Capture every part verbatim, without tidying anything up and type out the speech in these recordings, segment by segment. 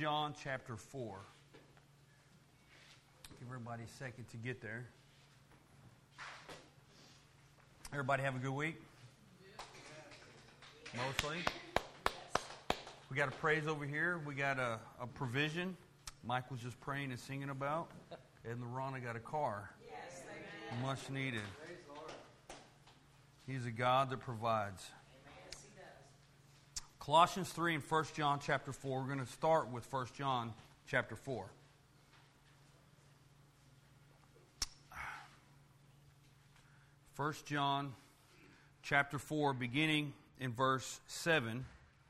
John chapter four. Give everybody a second to get there. Everybody have a good week? Mostly? We got a praise over here. We got a, a provision. Mike was just praying and singing about. Ed and Lorana got a car. Yes, much needed. He's a God that provides. Yes, he does. Colossians three and First John chapter four. We're going to start with First John chapter four. First John chapter four, beginning in verse seven.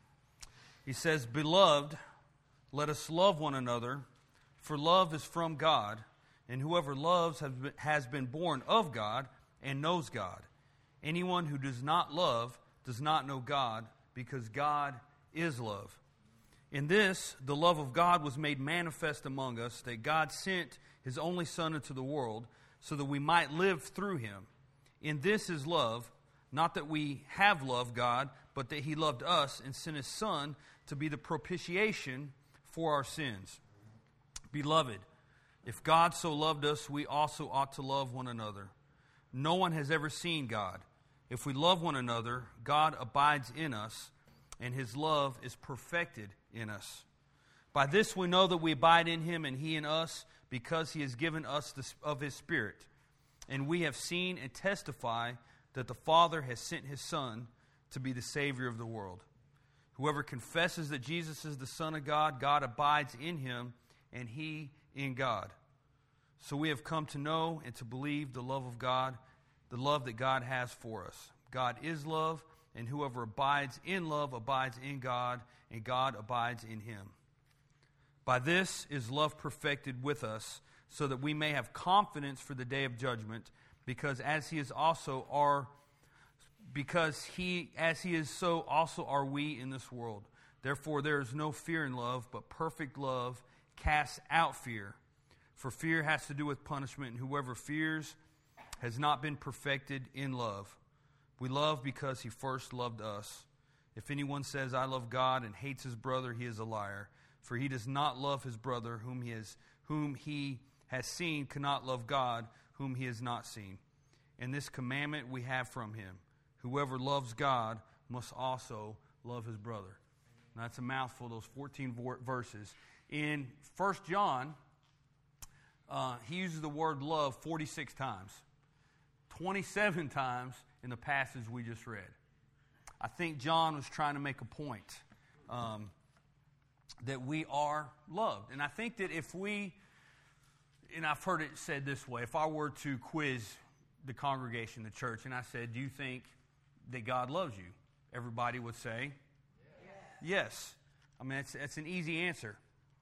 He says, "Beloved, let us love one another, for love is from God, and whoever loves has been born of God and knows God. Anyone who does not love does not know God, because God is love. In this, the love of God was made manifest among us, that God sent His only Son into the world, so that we might live through Him. In this is love, not that we have loved God, but that He loved us and sent His Son to be the propitiation for our sins. Beloved, if God so loved us, we also ought to love one another. No one has ever seen God. If we love one another, God abides in us, and His love is perfected in us. By this we know that we abide in Him and He in us, because He has given us the, of His Spirit. And we have seen and testify that the Father has sent His Son to be the Savior of the world. Whoever confesses that Jesus is the Son of God, God abides in Him, and He in God. So we have come to know and to believe the love of God, the love that God has for us. God is love, and whoever abides in love abides in God, and God abides in him. By this is love perfected with us, so that we may have confidence for the day of judgment, because as he is also our because he as he is, so also are we in this world. Therefore there is no fear in love, but perfect love casts out fear. For fear has to do with punishment, and whoever fears has not been perfected in love. We love because He first loved us. If anyone says, I love God, and hates his brother, he is a liar. For he does not love his brother whom he has, whom he has seen, cannot love God whom he has not seen. And this commandment we have from Him: whoever loves God must also love his brother. Now, that's a mouthful, those fourteen verses. In First John, uh, he uses the word love forty-six times. twenty-seven times in the passage we just read. I think John was trying to make a point um, that we are loved. And I think that if we, and I've heard it said this way, if I were to quiz the congregation, the church, and I said, do you think that God loves you? Everybody would say, yes. yes. I mean, it's, it's an easy answer.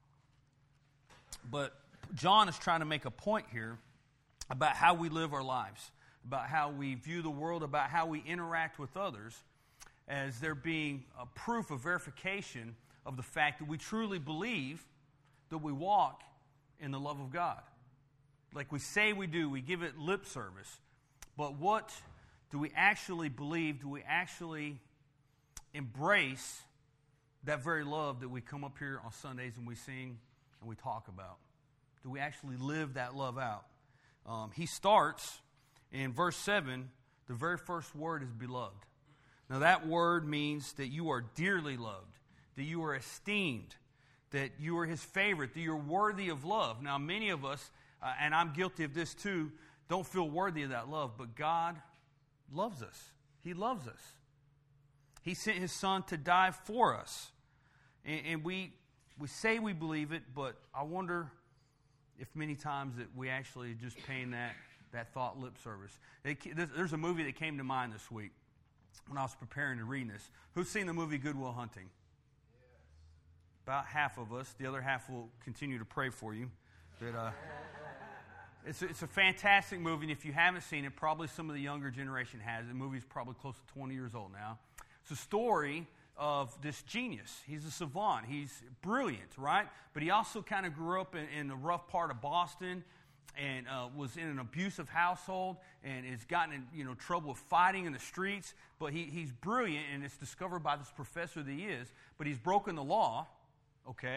But John is trying to make a point here about how we live our lives, about how we view the world, about how we interact with others, as there being a proof of verification of the fact that we truly believe that we walk in the love of God. Like we say we do, we give it lip service. But what do we actually believe? Do we actually embrace that very love that we come up here on Sundays and we sing and we talk about? Do we actually live that love out? Um, he starts in verse seven, the very first word is beloved. Now that word means that you are dearly loved, that you are esteemed, that you are His favorite, that you're worthy of love. Now many of us, uh, and I'm guilty of this too, don't feel worthy of that love, but God loves us. He loves us. He sent His Son to die for us. And, and we we say we believe it, but I wonder if many times that we actually just paying that, that thought lip service. There's a movie that came to mind this week when I was preparing to read this. Who's seen the movie Good Will Hunting? Yes. About half of us. The other half will continue to pray for you. But, uh, it's, a, it's a fantastic movie, and if you haven't seen it, probably some of the younger generation has. The movie's probably close to twenty years old now. It's a story of this genius. He's a savant. He's brilliant, right? But he also kind of grew up in, in the rough part of Boston, and uh, was in an abusive household, and has gotten in you know trouble with fighting in the streets. But he, he's brilliant, and it's discovered by this professor that he is. But he's broken the law, okay?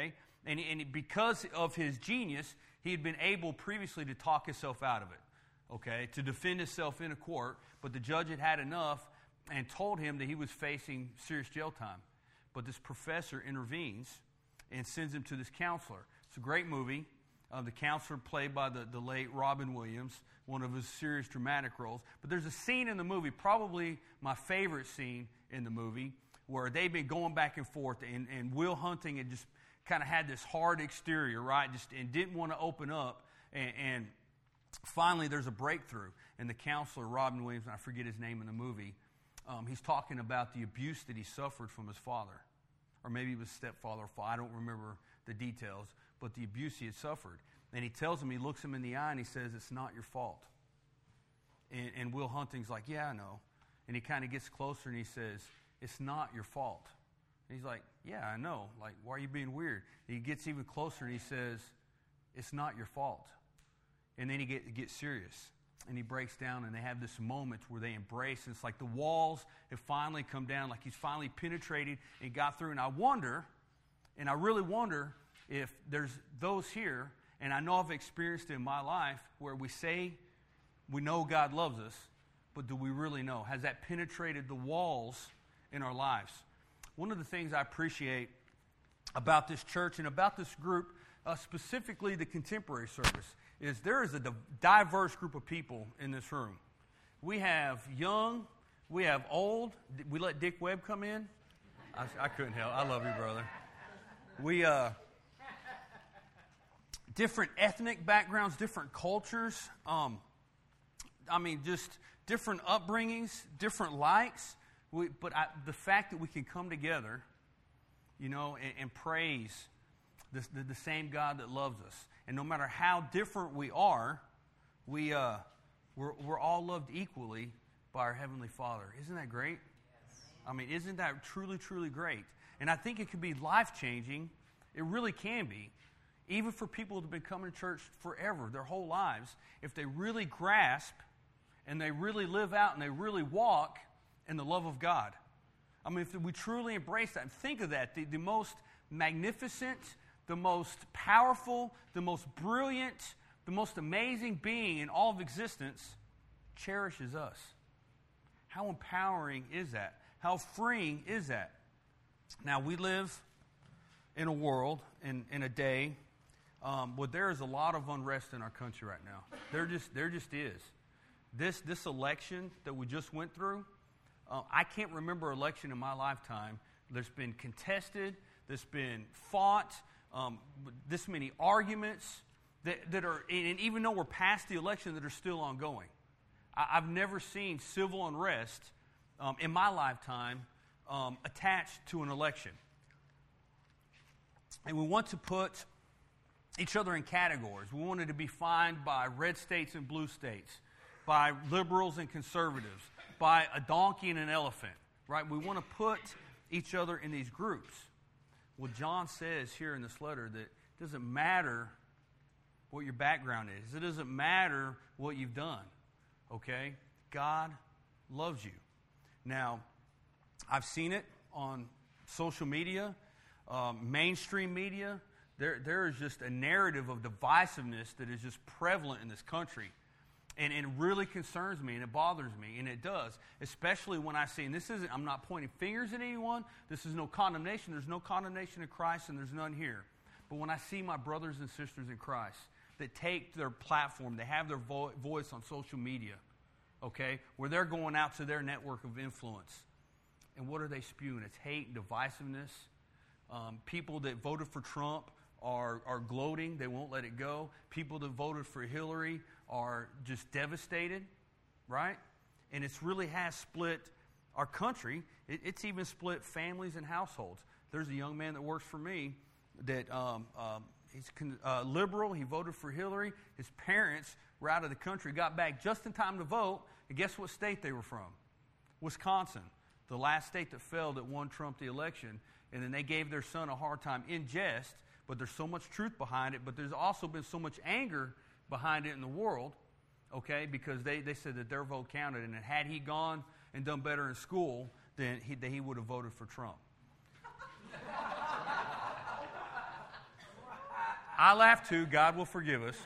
And, and because of his genius, he had been able previously to talk himself out of it, okay, to defend himself in a court. But the judge had had enough and told him that he was facing serious jail time. But this professor intervenes and sends him to this counselor. It's a great movie. Uh, the counselor played by the, the late Robin Williams, one of his serious dramatic roles. But there's a scene in the movie, probably my favorite scene in the movie, where they've been going back and forth, and, and Will Hunting had just kind of had this hard exterior, right, just and didn't want to open up. And, and finally, there's a breakthrough. And the counselor, Robin Williams, and I forget his name in the movie, um, he's talking about the abuse that he suffered from his father. Or maybe it was stepfather or father. I don't remember the details. But the abuse he had suffered. And he tells him, he looks him in the eye and he says, it's not your fault. And, and Will Hunting's like, yeah, I know. And he kind of gets closer and he says, it's not your fault. And he's like, yeah, I know. Like, why are you being weird? And he gets even closer and he says, it's not your fault. And then he get, gets serious. And he breaks down and they have this moment where they embrace. And it's like the walls have finally come down, like he's finally penetrated and got through. And I wonder, and I really wonder, if there's those here, and I know I've experienced it in my life, where we say we know God loves us, but do we really know? Has that penetrated the walls in our lives? One of the things I appreciate about this church and about this group, uh, specifically the contemporary service, is there is a diverse group of people in this room. We have young, we have old. We let Dick Webb come in. I, I couldn't help. I love you, brother. We, uh... different ethnic backgrounds, different cultures, um, I mean, just different upbringings, different likes. We, but I, the fact that we can come together, you know, and, and praise this, the, the same God that loves us. And no matter how different we are, we, uh, we're, we're all loved equally by our Heavenly Father. Isn't that great? Yes. I mean, isn't that truly, truly great? And I think it can be life-changing. It really can be. Even for people that have been coming to church forever, their whole lives, if they really grasp and they really live out and they really walk in the love of God. I mean, if we truly embrace that and think of that, the, the most magnificent, the most powerful, the most brilliant, the most amazing being in all of existence cherishes us. How empowering is that? How freeing is that? Now, we live in a world, in, in a day, Um, but there is a lot of unrest in our country right now. There just there just is. This this election that we just went through, uh, I can't remember an election in my lifetime that's been contested, that's been fought, um, this many arguments that, that are, and even though we're past the election, that are still ongoing. I, I've never seen civil unrest um, in my lifetime um, attached to an election. And we want to put each other in categories. We wanted to be defined by red states and blue states, by liberals and conservatives, by a donkey and an elephant, right? We want to put each other in these groups. Well, John says here in this letter that it doesn't matter what your background is. It doesn't matter what you've done, okay? God loves you. Now, I've seen it on social media, um, mainstream media. There, there is just a narrative of divisiveness that is just prevalent in this country. And, and it really concerns me, and it bothers me, and it does. Especially when I see, and this isn't, I'm not pointing fingers at anyone. This is no condemnation. There's no condemnation in Christ, and there's none here. But when I see my brothers and sisters in Christ that take their platform, they have their vo- voice on social media, okay, where they're going out to their network of influence. And what are they spewing? It's hate and divisiveness. Um, people that voted for Trump Are, are gloating. They won't let it go. People that voted for Hillary are just devastated, right? And it's really has split our country. It, it's even split families and households. There's a young man that works for me that um, um, he's uh, liberal. He voted for Hillary. His parents were out of the country, got back just in time to vote. And guess what state they were from? Wisconsin, the last state that failed that won Trump the election. And then they gave their son a hard time in jest. But there's so much truth behind it. But there's also been so much anger behind it in the world, okay, because they, they said that their vote counted. And that had he gone and done better in school, then he, that he would have voted for Trump. I laugh too. God will forgive us.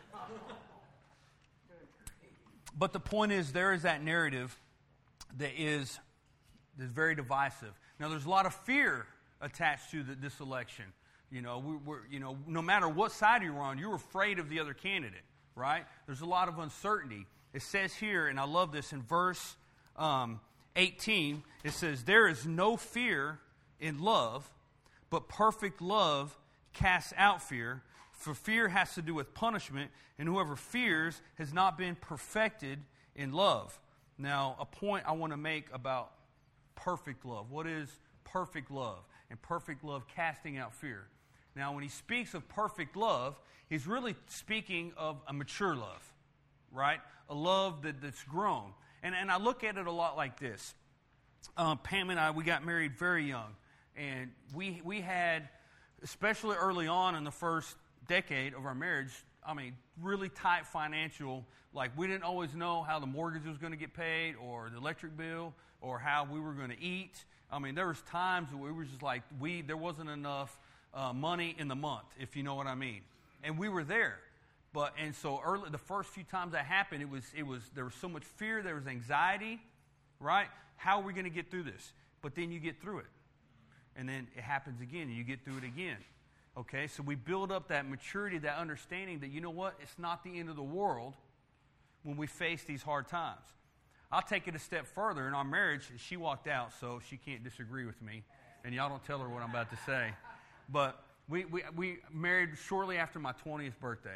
But the point is, there is that narrative that is, that is very divisive. Now, there's a lot of fear attached to the, this election. You know, we, we're, you know, no matter what side you're on, you're afraid of the other candidate, right? There's a lot of uncertainty. It says here, and I love this, in verse um, eighteen, it says, "There is no fear in love, but perfect love casts out fear. For fear has to do with punishment, and whoever fears has not been perfected in love." Now, a point I want to make about perfect love. What is perfect love? And perfect love casting out fear. Now, when he speaks of perfect love, he's really speaking of a mature love, right? A love that, that's grown. And, and I look at it a lot like this. Um, Pam and I, we got married very young. And we we had, especially early on in the first decade of our marriage, I mean, really tight financial, like we didn't always know how the mortgage was going to get paid or the electric bill or how we were going to eat. I mean, there was times where we were just like, we there wasn't enough uh, money in the month, if you know what I mean. And we were there. But, and so early, the first few times that happened, it was, it was, there was so much fear, there was anxiety, right? How are we going to get through this? But then you get through it. And then it happens again, and you get through it again. Okay, so we build up that maturity, that understanding that, you know what, it's not the end of the world when we face these hard times. I'll take it a step further. In our marriage, she walked out, so she can't disagree with me. And y'all don't tell her what I'm about to say. But we, we, we married shortly after my twentieth birthday.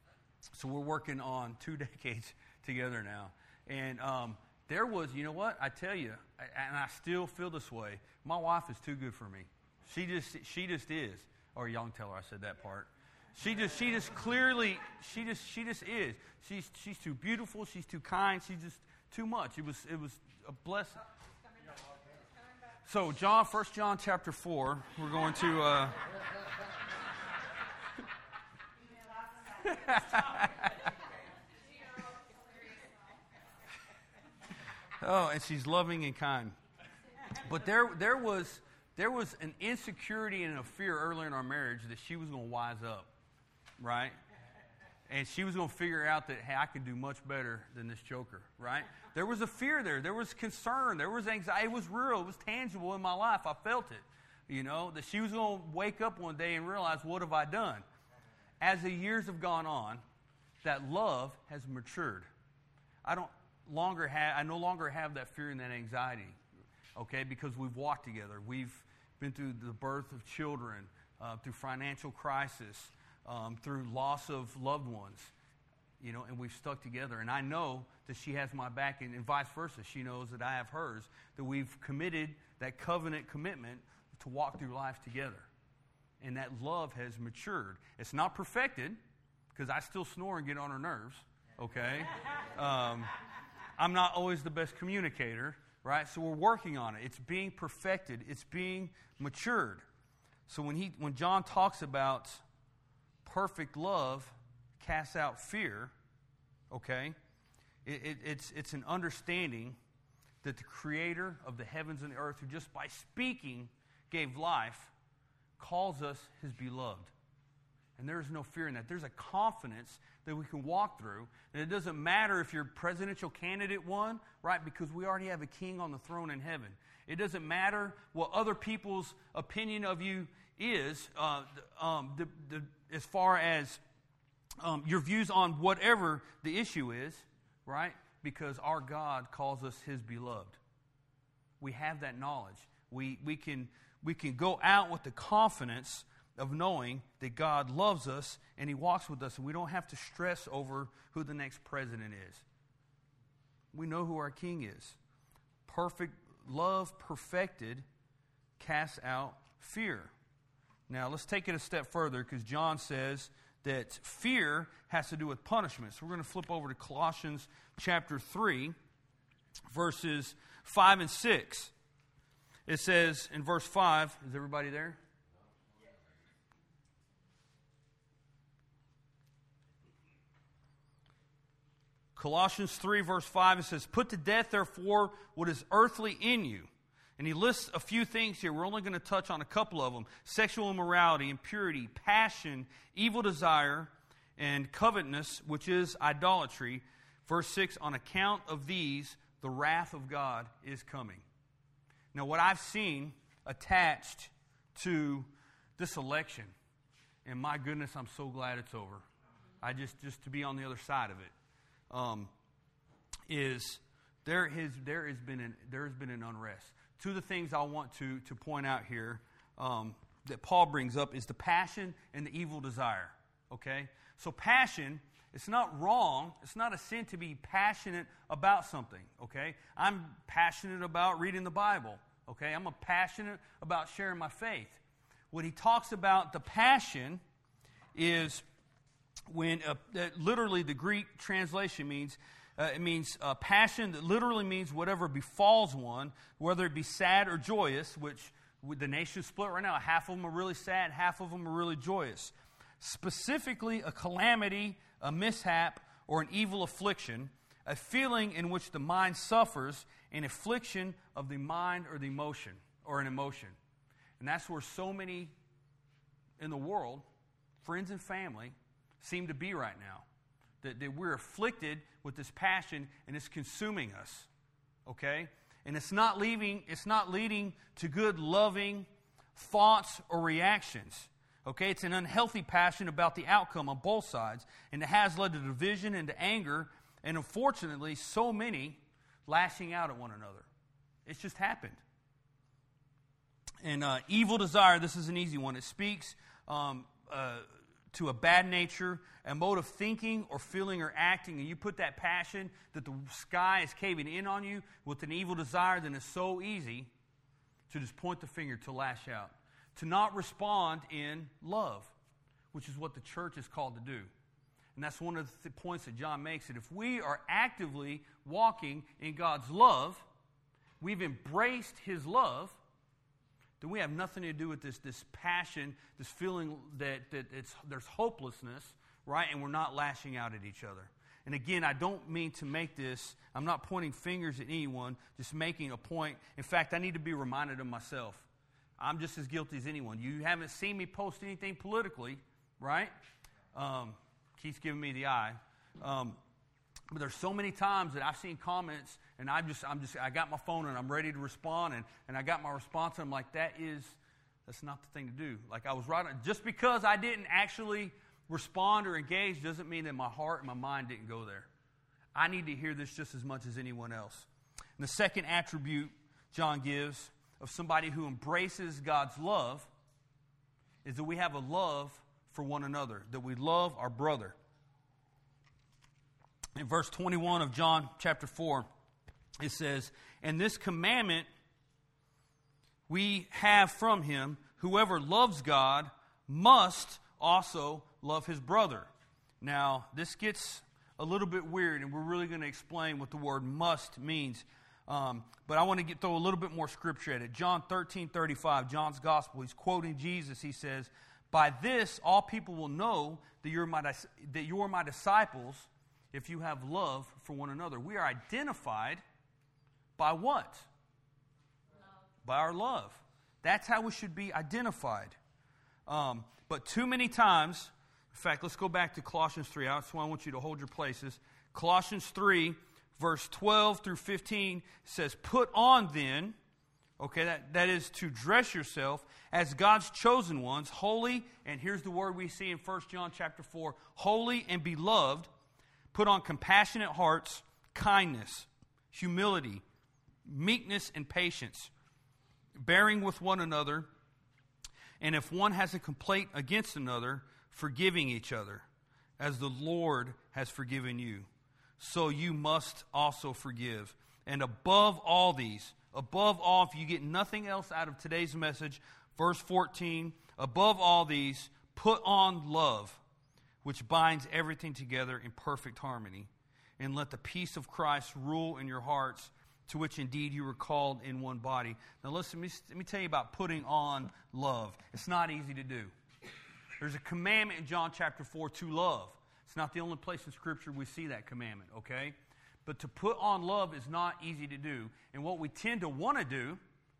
So we're working on two decades together now. And um, there was, you know what, I tell you, and I still feel this way, my wife is too good for me. She just she just is. Or y'all can tell her I said that part. She just she just clearly she just she just is. She's she's too beautiful. She's too kind. She's just too much. It was it was a blessing. So John, First John chapter four. We're going to. Uh, oh, and she's loving and kind. But there there was. There was an insecurity and a fear early in our marriage that she was going to wise up, right? And she was going to figure out that, hey, I could do much better than this joker, right? There was a fear there. There was concern. There was anxiety. It was real. It was tangible in my life. I felt it, you know, that she was going to wake up one day and realize, what have I done? As the years have gone on, that love has matured. I don't longer have, I no longer have that fear and that anxiety. Okay, because we've walked together. We've been through the birth of children, uh, through financial crisis, um, through loss of loved ones, you know, and we've stuck together. And I know that she has my back, and, and vice versa. She knows that I have hers, that we've committed that covenant commitment to walk through life together. And that love has matured. It's not perfected, because I still snore and get on her nerves, okay? Um, I'm not always the best communicator. Right? So we're working on it. It's being perfected. It's being matured. So when he, when John talks about perfect love casts out fear, okay, it, it, it's, it's an understanding that the Creator of the heavens and the earth, who just by speaking gave life, calls us His beloved. And there is no fear in that. There's a confidence that we can walk through. And it doesn't matter if your presidential candidate won, right? Because we already have a king on the throne in heaven. It doesn't matter what other people's opinion of you is, uh, um, the, the, as far as um, your views on whatever the issue is, right? Because our God calls us His beloved. We have that knowledge. We, we, can, we can go out with the confidence of knowing that God loves us and He walks with us, and we don't have to stress over who the next president is. We know who our King is. Perfect love, perfected, casts out fear. Now, let's take it a step further, because John says that fear has to do with punishment. So we're going to flip over to Colossians chapter three, verses five and six. It says in verse five, is everybody there? Colossians three, verse five, it says, "Put to death, therefore, what is earthly in you, And he lists a few things here. We're only going to touch on a couple of them. Sexual immorality, impurity, passion, evil desire, and covetousness, which is idolatry. Verse six, on account of these, the wrath of God is coming. Now, what I've seen attached to this election, and my goodness, I'm so glad it's over. I just, just to be on the other side of it, um, is there has there has been an there has been an unrest. Two of the things I want to to point out here um, that Paul brings up is the passion and the evil desire. Okay, so passion. It's not wrong. It's not a sin to be passionate about something, okay? I'm passionate about reading the Bible, okay? I'm a passionate about sharing my faith. What he talks about, the passion, is when, uh, that literally the Greek translation means, uh, it means uh, passion that literally means whatever befalls one, whether it be sad or joyous, which the nation's split right now. Half of them are really sad, half of them are really joyous. Specifically, a calamity, a mishap, or an evil affliction, a feeling in which the mind suffers, an affliction of the mind or the emotion, or an emotion. And that's where so many in the world, friends and family, seem to be right now. That, that we're afflicted with this passion, and it's consuming us. Okay? And it's not leaving, it's not leading to good, loving thoughts or reactions. Okay, it's an unhealthy passion about the outcome on both sides, and it has led to division and to anger, and unfortunately, so many lashing out at one another. It's just happened. And uh, evil desire, this is an easy one. It speaks um, uh, to a bad nature, a mode of thinking or feeling or acting, and you put that passion that the sky is caving in on you with an evil desire, then it's so easy to just point the finger, to lash out. To not respond in love, which is what the church is called to do. And that's one of the th- points that John makes, that if we are actively walking in God's love, we've embraced His love, then we have nothing to do with this, this passion, this feeling that, that it's, there's hopelessness, right? And we're not lashing out at each other. And again, I don't mean to make this, I'm not pointing fingers at anyone, just making a point. In fact, I need to be reminded of myself. I'm just as guilty as anyone. You haven't seen me post anything politically, right? Um, Keith's giving me the eye. Um, but there's so many times that I've seen comments, and I just, I'm just, I got my phone and I'm ready to respond, and, and I got my response, and I'm like, that is, that's not the thing to do. Like I was right. Just because I didn't actually respond or engage doesn't mean that my heart and my mind didn't go there. I need to hear this just as much as anyone else. And the second attribute John gives of somebody who embraces God's love is that we have a love for one another, that we love our brother. In verse twenty-one of John chapter four, it says, "And this commandment we have from him, whoever loves God must also love his brother." Now, this gets a little bit weird, and we're really going to explain what the word must means. Um, but I want to get, throw a little bit more scripture at it. John thirteen thirty-five, John's gospel, he's quoting Jesus. He says, "By this all people will know that you're my, that you're my disciples if you have love for one another." We are identified by what? Love. By our love. That's how we should be identified. Um, but too many times, in fact, let's go back to Colossians three. That's why I want you to hold your places. Colossians three, verse twelve through fifteen says, "Put on then," okay, that, that is to dress yourself as God's chosen ones, holy, and here's the word we see in First John chapter four, holy and beloved. Put on compassionate hearts, kindness, humility, meekness, and patience, bearing with one another, and if one has a complaint against another, forgiving each other, as the Lord has forgiven you. So you must also forgive. And above all these, above all, if you get nothing else out of today's message, verse fourteen, above all these, put on love, which binds everything together in perfect harmony. And let the peace of Christ rule in your hearts, to which indeed you were called in one body. Now listen, let me, let me tell you about putting on love. It's not easy to do. There's a commandment in John chapter four to love. It's not the only place in Scripture we see that commandment, okay? But to put on love is not easy to do. And what we tend to want to do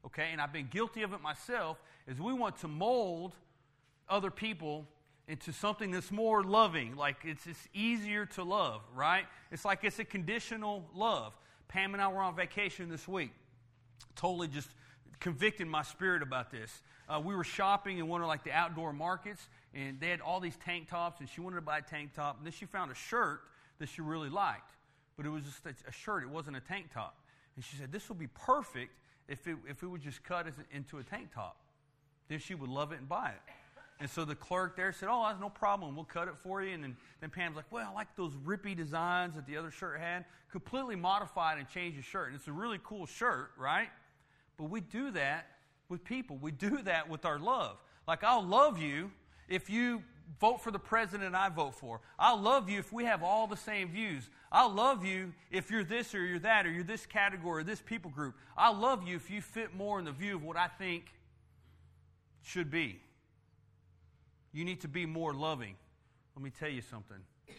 okay, and I've been guilty of it myself, is we want to mold other people into something that's more loving, like it's, it's easier to love, right? It's like it's a conditional love. Pam and I were on vacation this week. Totally just convicted my spirit about this. Uh, we were shopping in one of like the outdoor markets, and they had all these tank tops, and she wanted to buy a tank top, and then she found a shirt that she really liked, but it was just a shirt. It wasn't a tank top. And she said, this would be perfect if it, if it would just cut as, into a tank top. Then she would love it and buy it. And so the clerk there said, oh, that's no problem. We'll cut it for you. And then, then Pam's like, well, I like those rippy designs that the other shirt had. Completely modified and changed the shirt. And it's a really cool shirt, right? But we do that with people. We do that with our love. Like, I'll love you if you vote for the president I vote for. I'll love you if we have all the same views. I'll love you if you're this or you're that or you're this category or this people group. I'll love you if you fit more in the view of what I think should be. You need to be more loving. Let me tell you something.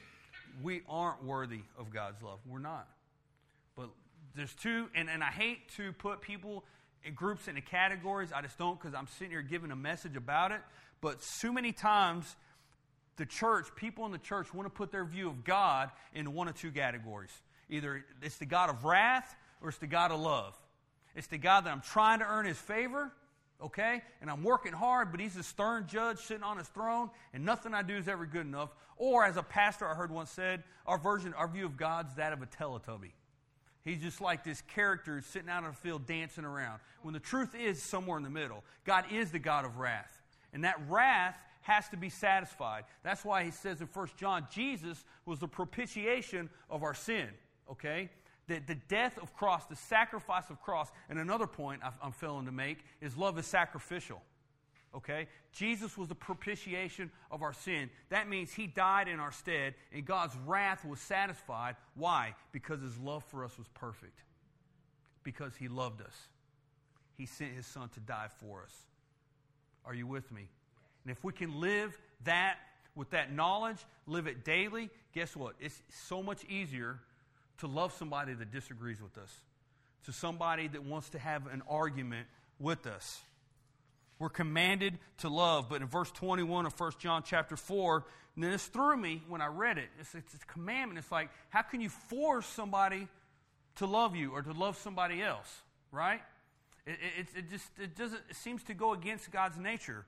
We aren't worthy of God's love. We're not. But there's two, and, and I hate to put people in groups into categories. I just don't, because I'm sitting here giving a message about it. But so many times, the church, people in the church want to put their view of God into one of two categories. Either it's the God of wrath or it's the God of love. It's the God that I'm trying to earn His favor, okay? And I'm working hard, but He's a stern judge sitting on His throne, and nothing I do is ever good enough. Or as a pastor I heard once said, our version, our view of God's that of a Teletubby. He's just like this character sitting out in the field dancing around. When the truth is somewhere in the middle. God is the God of wrath. And that wrath has to be satisfied. That's why he says in First John, Jesus was the propitiation of our sin. Okay? The, the death of cross, the sacrifice of cross. And another point I'm failing to make is love is sacrificial. Okay? Jesus was the propitiation of our sin. That means He died in our stead, and God's wrath was satisfied. Why? Because His love for us was perfect. Because He loved us. He sent His Son to die for us. Are you with me? And if we can live that with that knowledge, live it daily, guess what? It's so much easier to love somebody that disagrees with us, to somebody that wants to have an argument with us. We're commanded to love, but in verse twenty-one of First John chapter four, and this threw me when I read it. It's, it's a commandment. It's like, how can you force somebody to love you or to love somebody else, right? It, it, it just it doesn't. It seems to go against God's nature.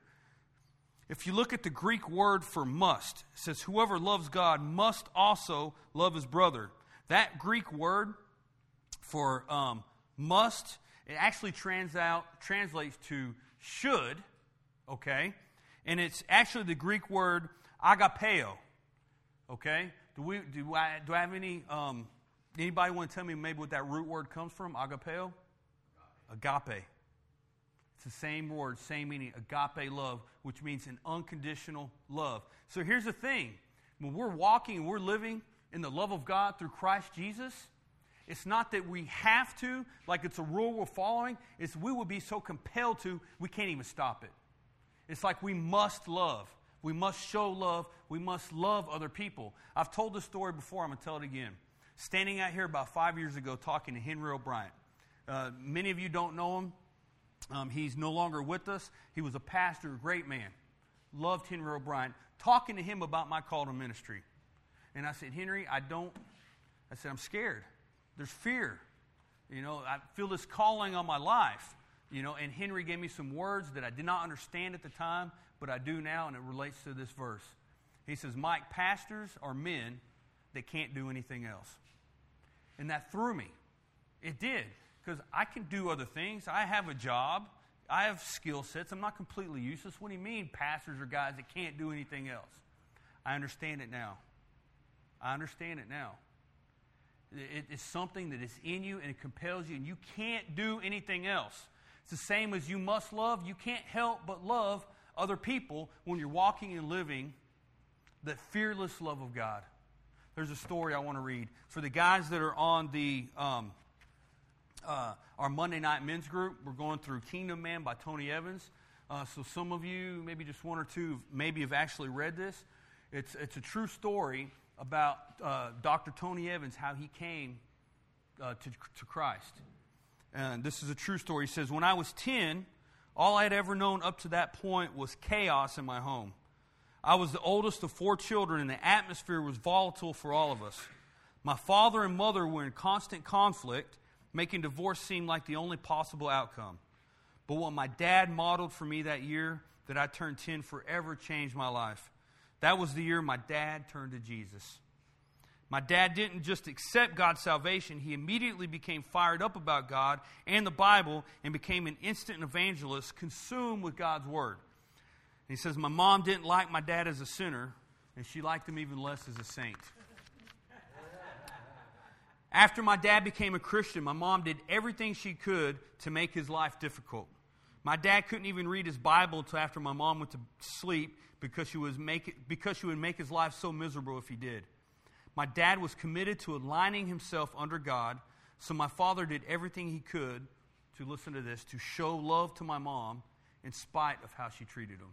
If you look at the Greek word for must, it says, whoever loves God must also love his brother. That Greek word for um, must, it actually trans out, translates to should, okay? And it's actually the Greek word agapeo, okay? Do we do I do I have any um, anybody want to tell me maybe what that root word comes from? Agapeo, agape. It's the same word, same meaning, agape love, which means an unconditional love. So here's the thing: when we're walking and we're living in the love of God through Christ Jesus, it's not that we have to, like it's a rule we're following. It's we will be so compelled to, we can't even stop it. It's like we must love. We must show love. We must love other people. I've told this story before. I'm going to tell it again. Standing out here about five years ago talking to Henry O'Brien. Uh, many of you don't know him. Um, he's no longer with us. He was a pastor, a great man. Loved Henry O'Brien. Talking to him about my call to ministry. And I said, Henry, I don't, I said, I'm scared. There's fear. You know, I feel this calling on my life. You know, and Henry gave me some words that I did not understand at the time, but I do now, and it relates to this verse. He says, Mike, pastors are men that can't do anything else. And that threw me. It did. Because I can do other things. I have a job. I have skill sets. I'm not completely useless. What do you mean pastors are guys that can't do anything else? I understand it now. I understand it now. It is something that is in you and it compels you, and you can't do anything else. It's the same as you must love. You can't help but love other people when you're walking and living the fearless love of God. There's a story I want to read. For the guys that are on the um, uh, our Monday night men's group, we're going through Kingdom Man by Tony Evans. Uh, so some of you, maybe just one or two, maybe have actually read this. It's it's a true story about uh, Doctor Tony Evans, how he came uh, to, to Christ. And this is a true story. He says, when I was ten, all I had ever known up to that point was chaos in my home. I was the oldest of four children, and the atmosphere was volatile for all of us. My father and mother were in constant conflict, making divorce seem like the only possible outcome. But what my dad modeled for me that year that I turned ten forever changed my life. That was the year my dad turned to Jesus. My dad didn't just accept God's salvation. He immediately became fired up about God and the Bible and became an instant evangelist consumed with God's Word. And he says, my mom didn't like my dad as a sinner, and she liked him even less as a saint. After my dad became a Christian, my mom did everything she could to make his life difficult. My dad couldn't even read his Bible until after my mom went to sleep because she, was make it, because she would make his life so miserable if he did. My dad was committed to aligning himself under God, so my father did everything he could to, listen to this, to show love to my mom in spite of how she treated him.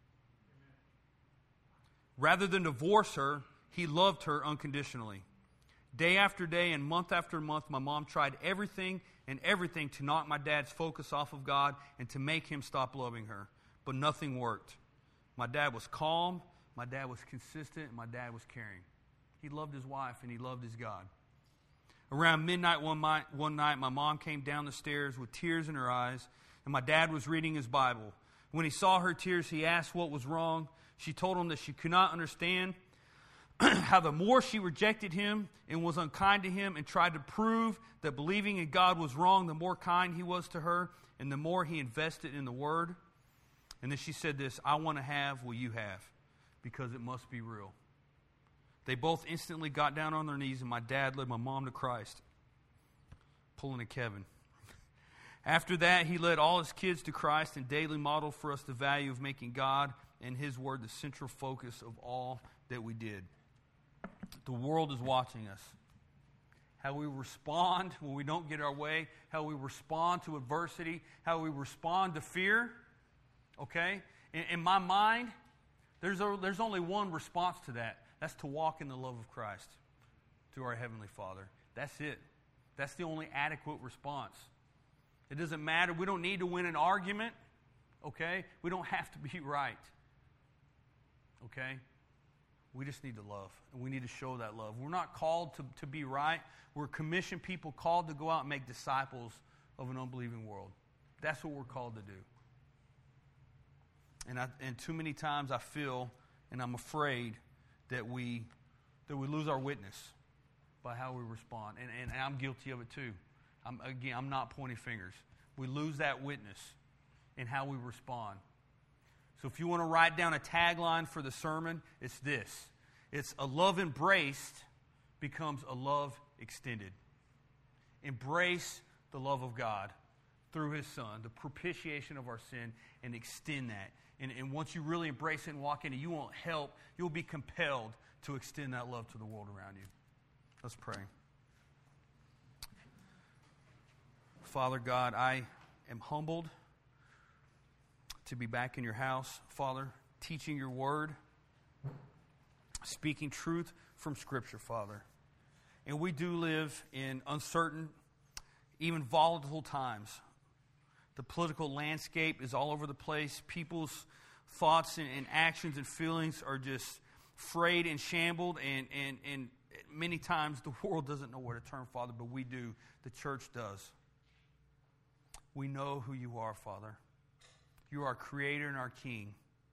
Rather than divorce her, he loved her unconditionally. Day after day and month after month, my mom tried everything and everything to knock my dad's focus off of God and to make him stop loving her. But nothing worked. My dad was calm, my dad was consistent, and my dad was caring. He loved his wife and he loved his God. Around midnight one night, one night, my mom came down the stairs with tears in her eyes, and my dad was reading his Bible. When he saw her tears, he asked what was wrong. She told him that she could not understand how the more she rejected him and was unkind to him and tried to prove that believing in God was wrong, the more kind he was to her and the more he invested in the Word. And then she said this, I want to have what you have because it must be real. They both instantly got down on their knees, and my dad led my mom to Christ. Pulling a Kevin. After that, he led all his kids to Christ and daily modeled for us the value of making God and His Word the central focus of all that we did. The world is watching us. How we respond when we don't get our way, how we respond to adversity, how we respond to fear. Okay? In, in my mind, there's, a, there's only one response to that. That's to walk in the love of Christ through our Heavenly Father. That's it. That's the only adequate response. It doesn't matter. We don't need to win an argument. Okay? We don't have to be right. Okay? We just need to love. And we need to show that love. We're not called to, to be right. We're commissioned people called to go out and make disciples of an unbelieving world. That's what we're called to do. And, I, and too many times I feel, and I'm afraid, that we that we lose our witness by how we respond. And, and, and I'm guilty of it too. I'm, again, I'm not pointing fingers. We lose that witness in how we respond. So if you want to write down a tagline for the sermon, it's this. It's a love embraced becomes a love extended. Embrace the love of God through His Son, the propitiation of our sin, and extend that. And, and once you really embrace it and walk in it, you won't help. You'll be compelled to extend that love to the world around you. Let's pray. Father God, I am humbled to be back in your house, Father, teaching your word, speaking truth from Scripture, Father. And we do live in uncertain, even volatile times. The political landscape is all over the place. People's thoughts and, and actions and feelings are just frayed and shambled. And, and, and many times the world doesn't know where to turn, Father, but we do. The church does. We know who you are, Father. You are our Creator and our King.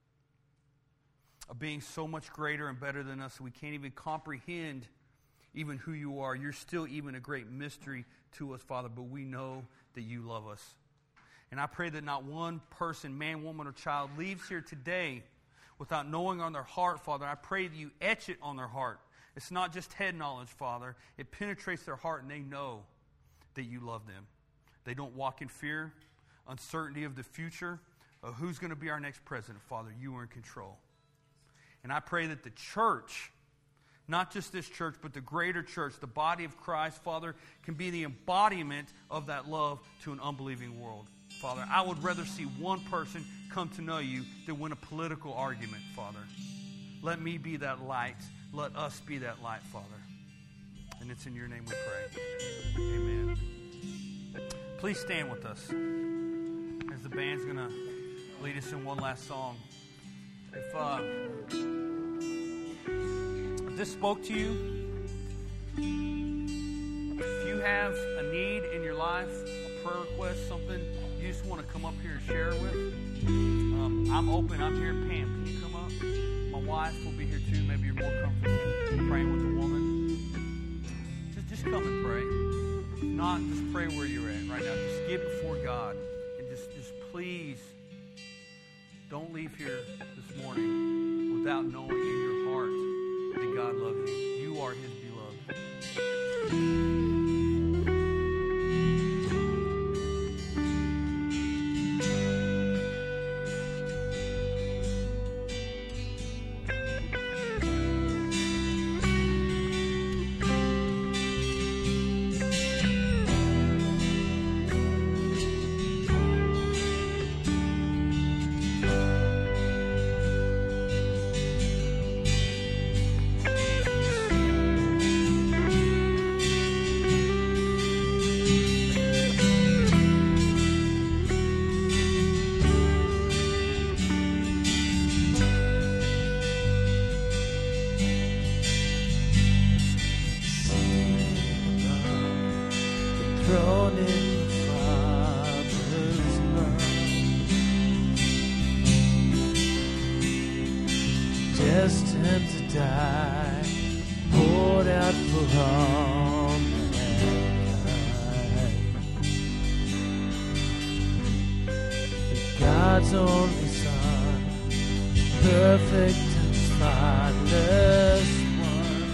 A being so much greater and better than us that we can't even comprehend even who you are. You're still even a great mystery to us, Father, but we know that you love us. And I pray that not one person, man, woman, or child, leaves here today without knowing on their heart, Father. I pray that you etch it on their heart. It's not just head knowledge, Father. It penetrates their heart and they know that you love them. They don't walk in fear, uncertainty of the future, of who's going to be our next president, Father. You are in control. And I pray that the church, not just this church, but the greater church, the body of Christ, Father, can be the embodiment of that love to an unbelieving world. Father, I would rather see one person come to know you than win a political argument, Father. Let me be that light. Let us be that light, Father. And it's in your name we pray. Amen. Please stand with us as the band's going to lead us in one last song. If, uh, if this spoke to you, if you have a need in your life, a prayer request, something you just want to come up here and share it with, um, I'm open. I'm here. Pam, can you come up? My wife will be here too. Maybe you're more comfortable praying with a woman. Just, just come and pray. If not, just pray where you're at right now. Just get before God and just, just please don't leave here this morning without knowing in your heart that God loves you. You are His beloved. Destined to die, poured out for all mankind. God's only Son, perfect and spotless one.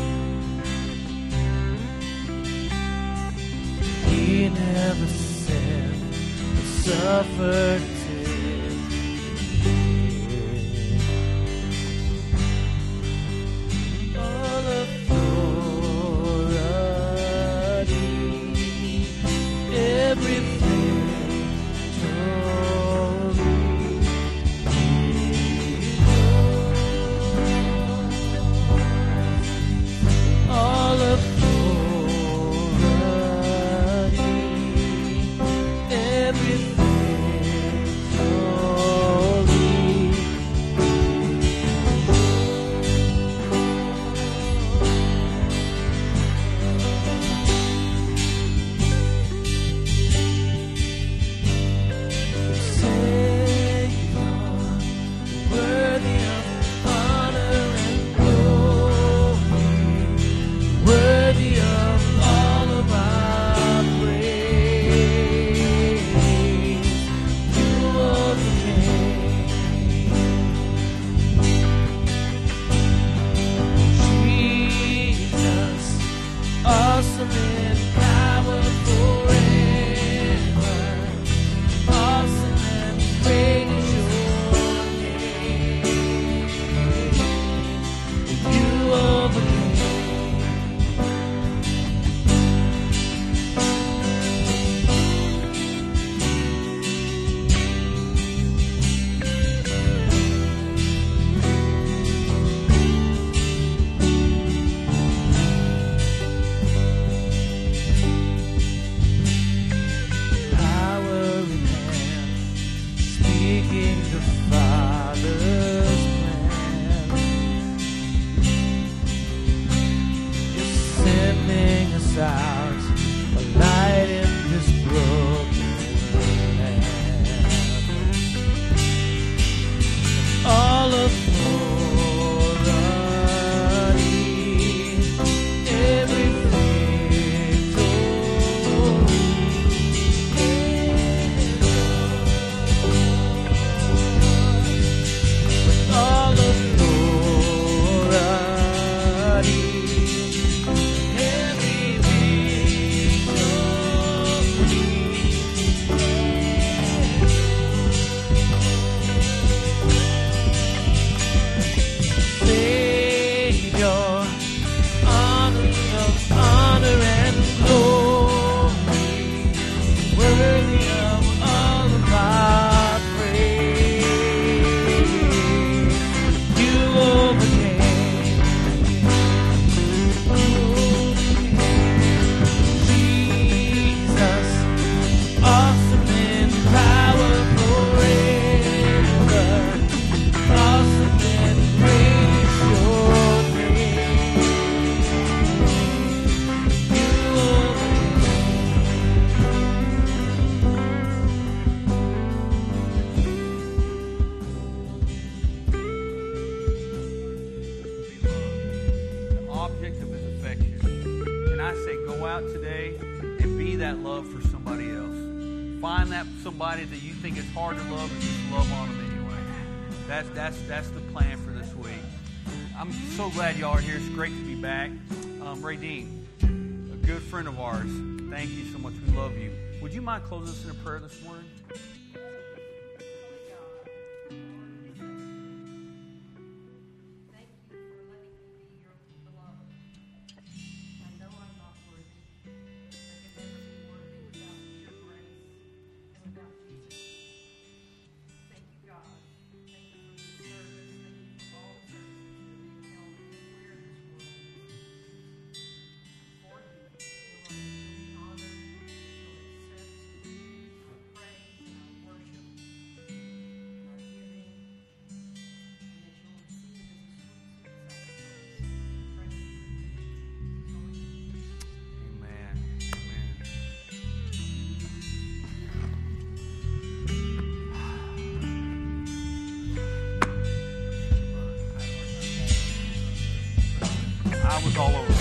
He never sinned, but suffered object of his affection. And I say, go out today and be that love for somebody else. Find that somebody that you think is hard to love and just love on them anyway. That's, that's, that's the plan for this week. I'm so glad y'all are here. It's great to be back. Um, Ray Dean, a good friend of ours, thank you so much. We love you. Would you mind closing us in a prayer this morning? I was all over.